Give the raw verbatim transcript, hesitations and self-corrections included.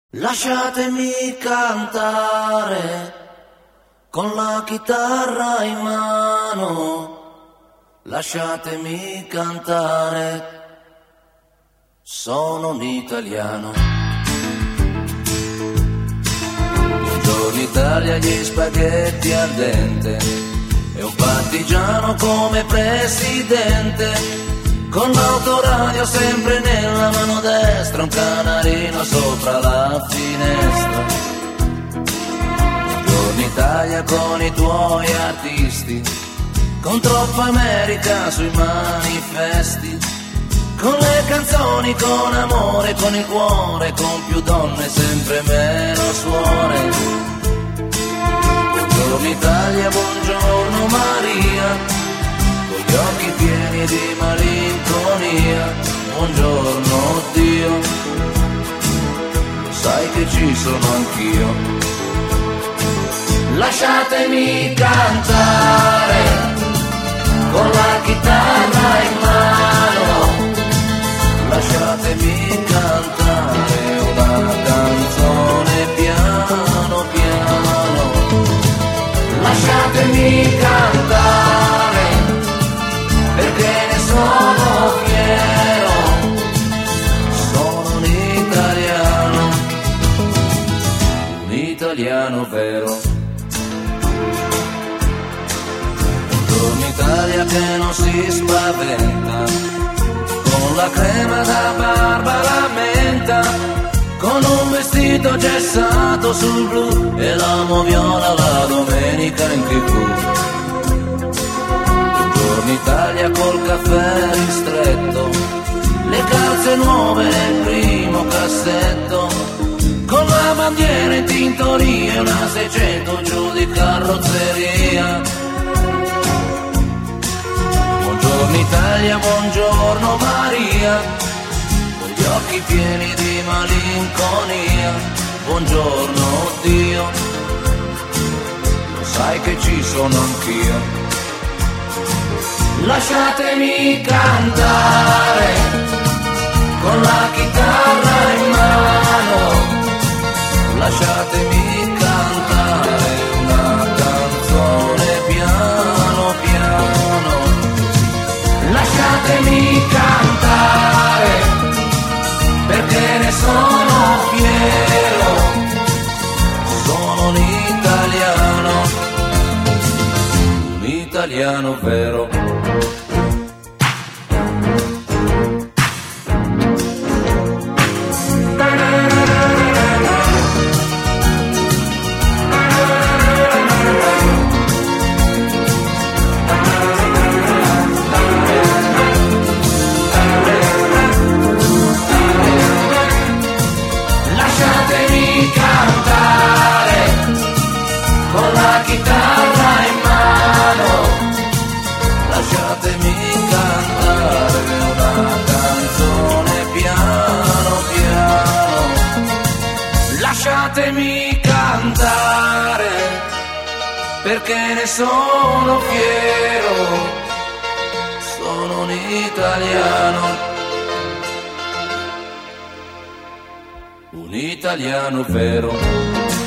Lasciatemi cantare con la chitarra in mano, lasciatemi cantare, sono un italiano. Buongiorno Italia, gli spaghetti al dente e un partigiano come presidente, con l'autoradio sempre nella mano destra, un canarino sopra la finestra. Buongiorno Italia con i tuoi artisti, con troppa America sui manifesti, con le canzoni, con amore, con il cuore, con più donne, sempre meno suore. Buongiorno Italia, buongiorno Maria, con gli occhi pieni di malinconia, buongiorno Dio, sai che ci sono anch'io. Lasciatemi cantare con la chitarra in mano, lasciatemi cantare una canzone piano piano, lasciatemi cantare perché ne sono fiero, sono un italiano, un italiano vero. Buongiorno Italia che non si spaventa, con la crema da barba la menta, con un vestito gessato sul blu e l'amo viola la domenica in tivù. Buongiorno Italia col caffè ristretto, le calze nuove nel primo cassetto, con la bandiera in tintoria e una seicento giù di carrozzeria. Buongiorno Italia, buongiorno Maria, con gli occhi pieni di malinconia, buongiorno Dio, lo sai che ci sono anch'io. Lasciatemi cantare con la chitarra in mano, lasciatemi cantare una canzone piano piano, lasciatemi cantare perché ne sono fiero, sono un italiano, un italiano vero. Chitarra in mano, lasciatemi cantare una canzone piano piano, lasciatemi cantare perché ne sono fiero, sono un italiano, un italiano vero.